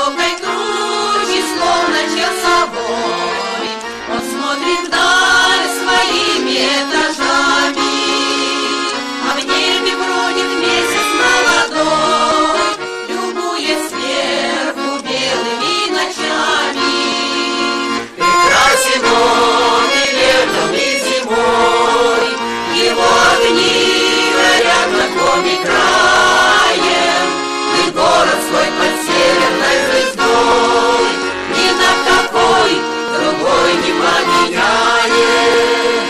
высокой круче, словно часовой, он смотрит вдаль своими этажами, а в небе бродит месяц молодой, любуясь сверху белыми ночами. Прекрасен он и летом, и зимой, его огни горят над коми краем, и город свой под северной звездой ни на какой другой не поменяет.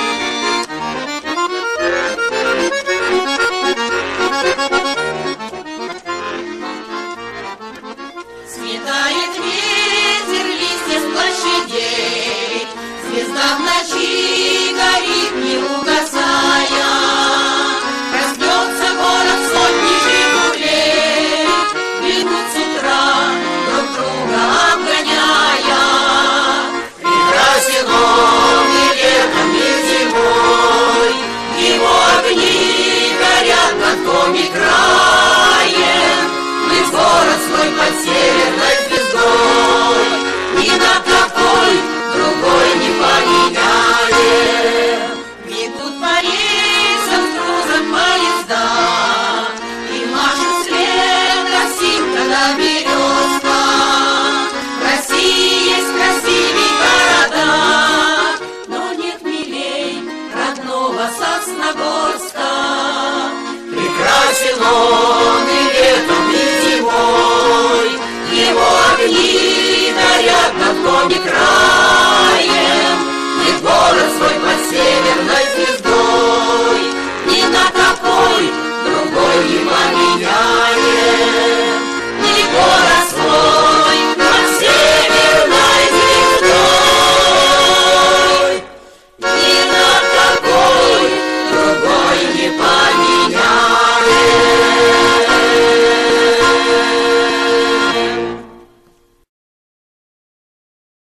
Сметает ветер листья с площадей, звезда в ночи горит, не угасая. Проснется город сотни жигулей, бегут с утра, друг друга обгоняя. Прекрасен он и летом, и зимой, его огни горят над коми краем, мы в город свой под северной звездой ни на какой другой не поменяем. Бегут по рельсам с грузом поезда и машут вслед таксим, когда березка. В России есть красивые города, но нет милей родного Сосновоборска. Прекрасен он и летом, и зимой, его огни горят над коми краем, и город свой под северной